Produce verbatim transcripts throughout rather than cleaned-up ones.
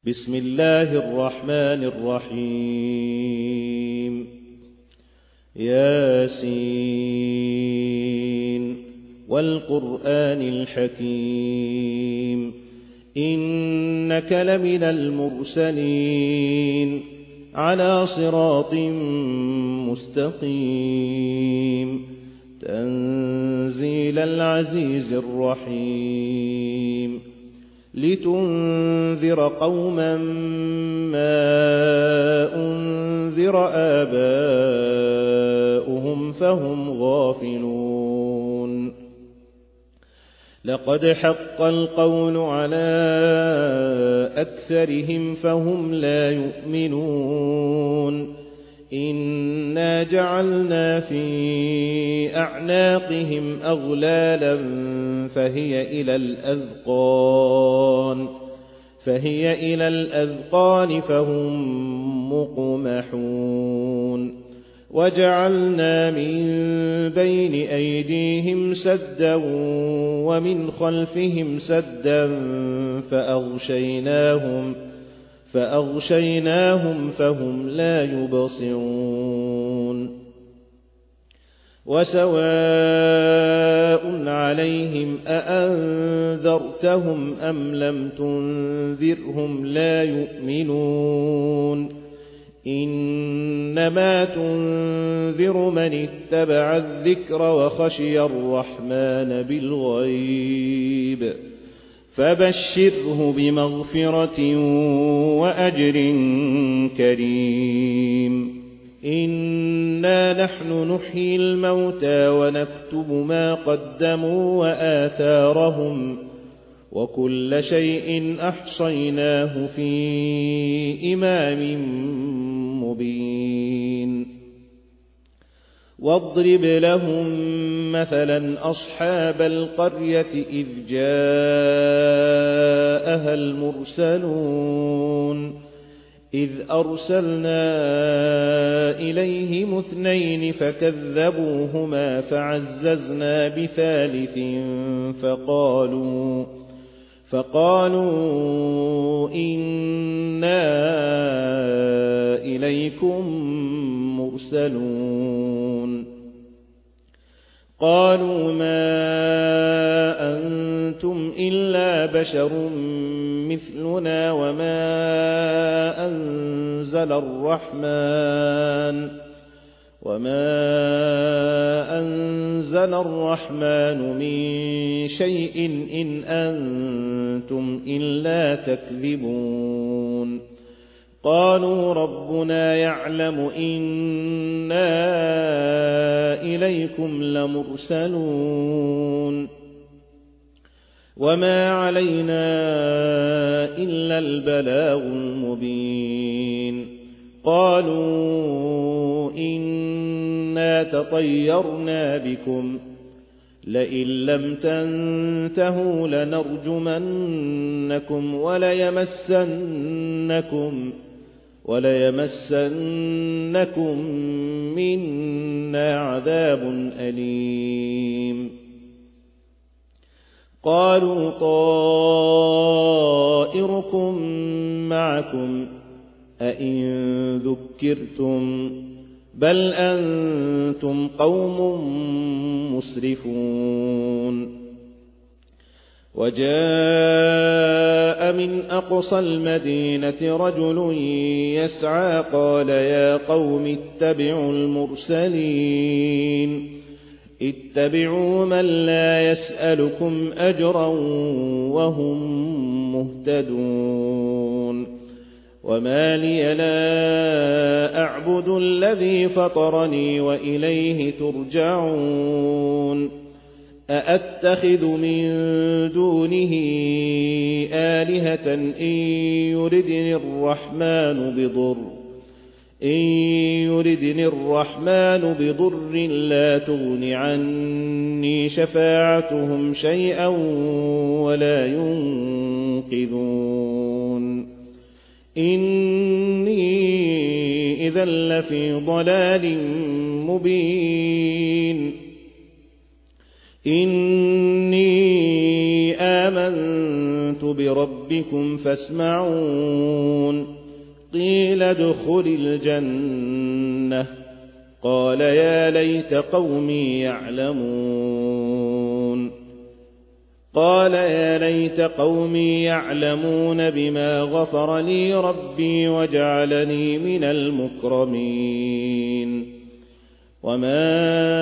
بسم الله الرحمن الرحيم ياسين والقرآن الحكيم إنك لمن المرسلين على صراط مستقيم تنزيل العزيز الرحيم لتنذر قوما ما أنذر آباؤهم فهم غافلون لقد حق القول على أكثرهم فهم لا يؤمنون إنا جعلنا في أعناقهم أغلالا فهي إلى الأذقان فهي إلى الأذقان فهم مقمحون وجعلنا من بين أيديهم سدا ومن خلفهم سدا فأغشيناهم فأغشيناهم فهم لا يبصرون وسواء عليهم أأنذرتهم أم لم تنذرهم لا يؤمنون إنما تنذر من اتبع الذكر وخشي الرحمن بالغيب فبشره بمغفرة وأجر كريم إنا نحن نحيي الموتى ونكتب ما قدموا وآثارهم وكل شيء أحصيناه في إمام مبين واضرب لهم مثلا أصحاب القرية إذ جاءها المرسلون إذ أرسلنا إليهم اثنين فكذبوهما فعززنا بثالث فقالوا فقالوا إنا إليكم مرسلون قالوا ما أنتم إلا بشر مثلنا وما أنزل الرحمن وما أنزل الرحمن من شيء إن أنتم إلا تكذبون قالوا ربنا يعلم إنا إليكم لمرسلون وما علينا إلا البلاغ المبين قالوا إنا تطيرنا بكم لئن لم تنتهوا لنرجمنكم وليمسنكم وليمسنكم منا عذاب أليم قالوا طائركم معكم أئن ذكرتم بل أنتم قوم مسرفون وجاء من أقصى المدينة رجل يسعى قال يا قوم اتبعوا المرسلين اتبعوا من لا يسألكم أجرا وهم مهتدون وما لي لا أعبد الذي فطرني وإليه ترجعون أأتخذ من دونه آلهة إن يردني الرحمن بضر إن يردني الرحمن بضر لا تغن عني شفاعتهم شيئا ولا ينقذون إني إذا لفي ضلال مبين إني آمنت آمنت بربكم فاسمعون قيل ادخل الجنة قال يا ليت قومي يعلمون قال يا ليت قومي يعلمون بما غفر لي ربي وجعلني من المكرمين وما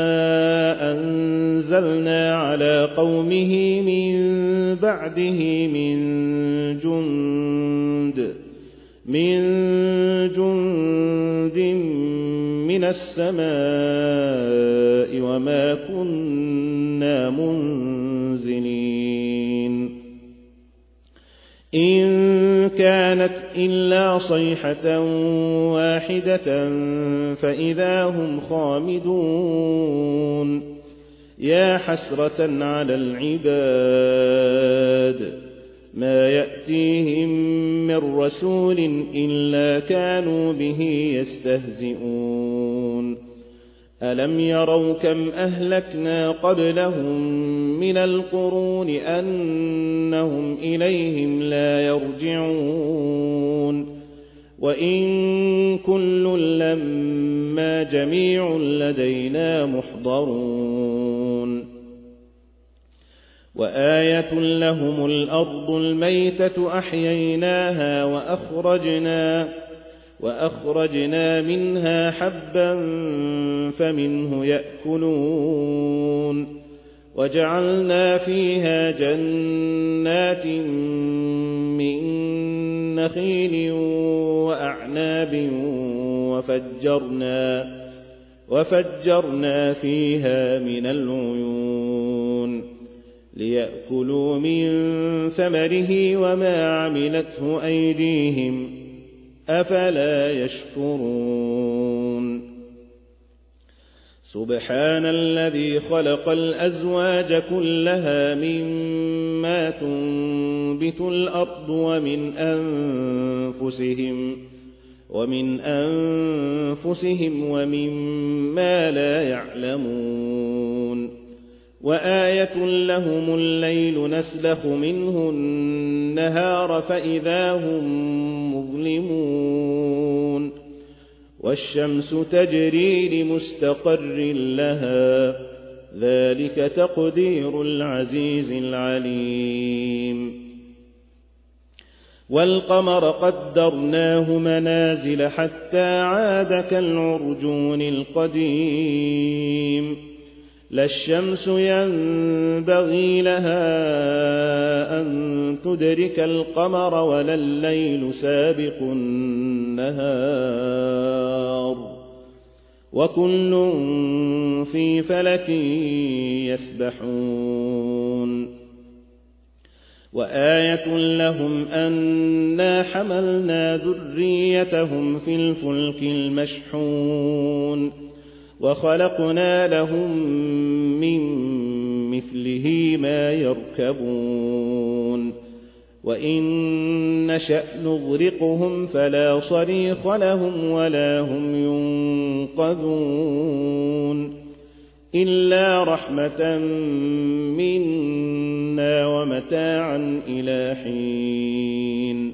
أنزلنا على قومه من بعده من جند من جند من السماء وما كنا منزلين إن كانت إلا صيحة واحدة فإذا هم خامدون يا حسرة على العباد ما يأتيهم من رسول إلا كانوا به يستهزئون ألم يروا كم أهلكنا قبلهم من القرون أنهم إليهم لا يرجعون وإن كل لما جميع لدينا محضرون وآية لهم الأرض الميتة أحييناها وأخرجنا وأخرجنا منها حبا فمنه يأكلون وجعلنا فيها جنات من نخيل وأعناب وفجرنا وفجرنا فيها من العيون ليأكلوا من ثمره وما عملته أيديهم أفلا يشكرون سبحان الذي خلق الأزواج كلها مما تنبت الأرض ومن أنفسهم ومن أنفسهم ومما لا يعلمون وآية لهم الليل نسلخ منه النهار فإذا هم مظلمون والشمس تجري لمستقر لها ذلك تقدير العزيز العليم والقمر قدرناه منازل حتى عاد كالعرجون القديم لا الشمس ينبغي لها أن تدرك القمر ولا الليل سابق النهار وكل في فلك يسبحون وآية لهم أنا حملنا ذريتهم في الفلك المشحون وخلقنا لهم من مثله ما يركبون وإن نشأ نغرقهم فلا صريخ لهم ولا هم ينقذون إلا رحمة منا ومتاعا إلى حين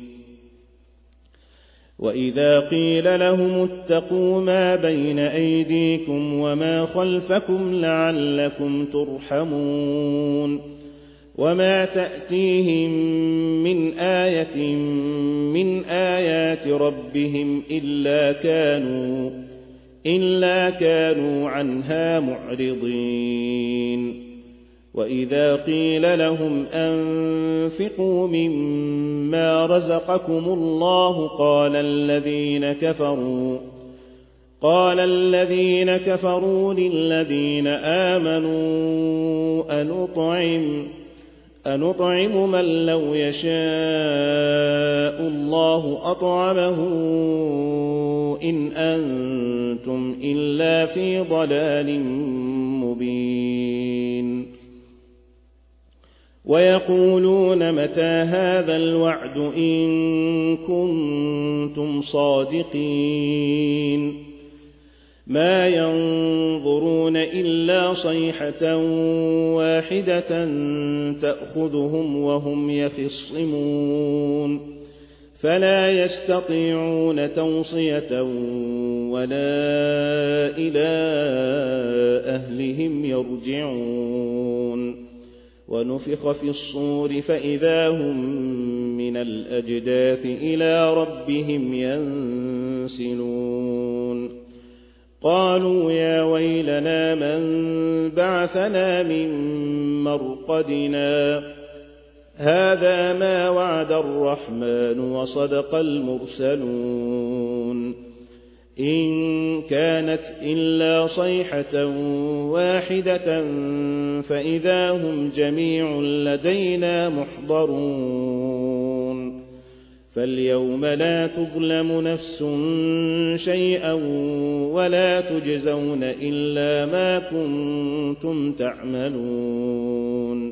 وإذا قيل لهم اتقوا ما بين أيديكم وما خلفكم لعلكم ترحمون وما تأتيهم من آية من آيات ربهم إلا كانوا إلا كانوا عنها معرضين وإذا قيل لهم أنفقوا مما رزقكم الله قال الذين كفروا قال الذين كفروا للذين آمنوا أنطعم أنطعم من لو يشاء الله أطعمه إن أنتم إلا في ضلال مبين ويقولون متى هذا الوعد إن كنتم صادقين ما ينظرون إلا صيحة واحدة تأخذهم وهم يخصمون فلا يستطيعون توصية ولا إلى أهلهم يرجعون ونفخ في الصور فإذا هم من الأجداث إلى ربهم ينسلون قالوا يا ويلنا من بعثنا من مرقدنا هذا ما وعد الرحمن وصدق المرسلون إن كانت إلا صيحة واحدة فإذا هم جميع لدينا محضرون فاليوم لا تظلم نفس شيئا ولا تجزون إلا ما كنتم تعملون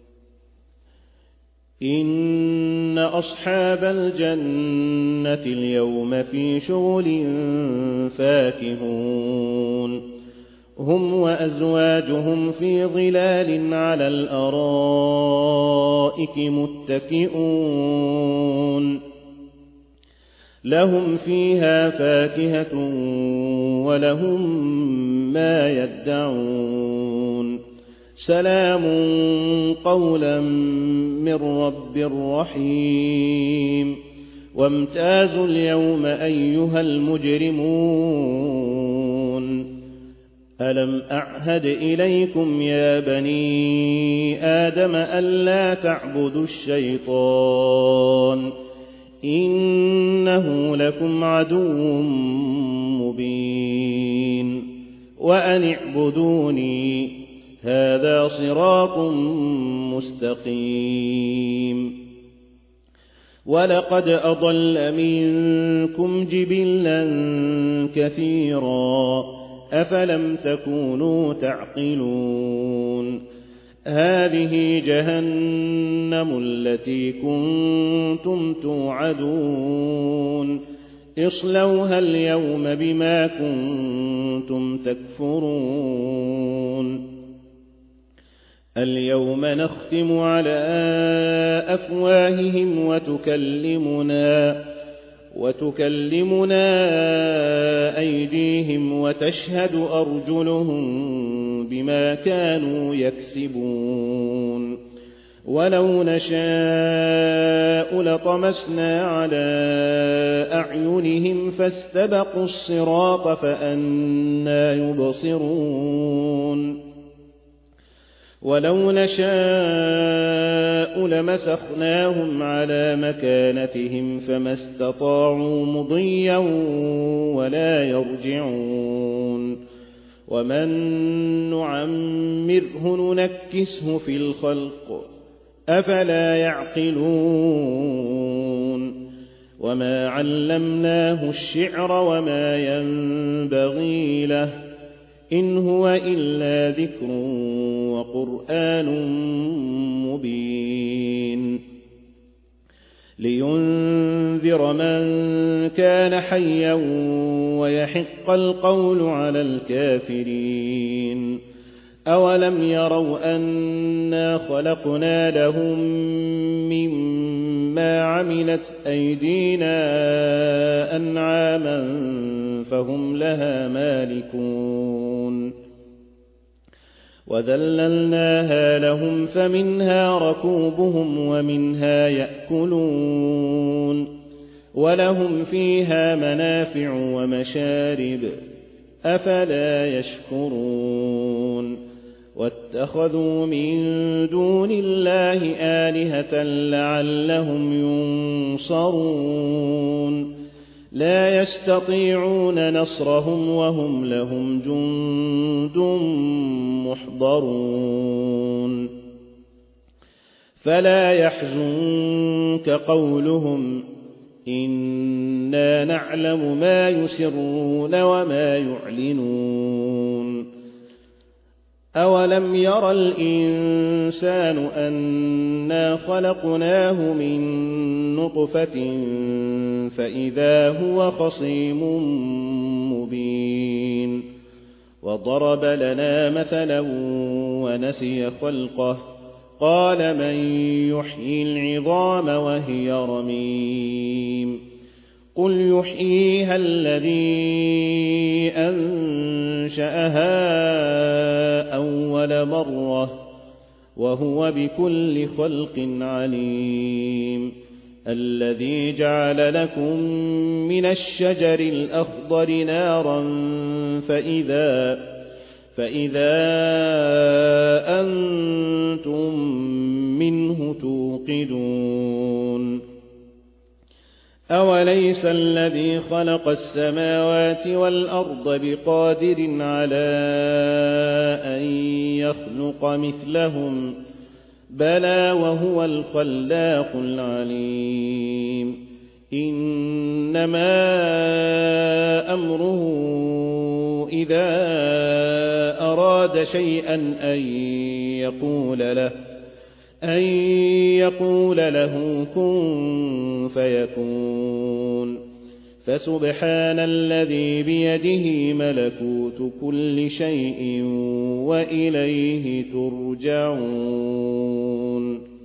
إن أصحاب الجنة اليوم في شغل فاكهون هم وأزواجهم في ظلال على الأرائك متكئون لهم فيها فاكهة ولهم ما يدعون سلام قولا من رب رحيم وامتازوا اليوم أيها المجرمون ألم أعهد إليكم يا بني آدم ألا تعبدوا الشيطان إنه لكم عدو مبين وأن اعبدوني هذا صراط مستقيم ولقد أضل منكم جبلا كثيرا أفلم تكونوا تعقلون هذه جهنم التي كنتم توعدون اصلوها اليوم بما كنتم تكفرون اليوم نختم على أفواههم وتكلمنا وتكلمنا أيديهم وتشهد أرجلهم بما كانوا يكسبون ولو نشاء لطمسنا على أعينهم فاستبقوا الصراط فأنى يبصرون ولو نشاء لمسخناهم على مكانتهم فما استطاعوا مضيا ولا يرجعون ومن نعمره ننكسه في الخلق أفلا يعقلون وما علمناه الشعر وما ينبغي له إن هو إلا ذكر وقرآن مبين لينذر من كان حيا ويحق القول على الكافرين أولم يروا أنا خلقنا لهم مما عملت أيدينا أنعاما فهم لها مالكون وذللناها لهم فمنها ركوبهم ومنها يأكلون ولهم فيها منافع ومشارب أفلا يشكرون واتخذوا من دون الله آلهة لعلهم ينصرون لا يستطيعون نصرهم وهم لهم جند محضرون فلا يحزنك قولهم إنا نعلم ما يسرون وما يعلنون أولم ير الإنسان أنا خلقناه من نطفة فإذا هو خصيم مبين وضرب لنا مثلا ونسي خلقه قال من يحيي العظام وهي رميم قل يحييها الذي أنشأها أول مرة وهو بكل خلق عليم الذي جعل لكم من الشجر الأخضر نارا فإذا, فإذا أنتم منه توقدون أوليس الذي خلق السماوات والأرض بقادر على أن يخلق مثلهم بلى وهو الخلاق العليم إنما أمره إذا أراد شيئا أن يقول له أن يقول له كن فيكون فسبحان الذي بيده ملكوت كل شيء وإليه ترجعون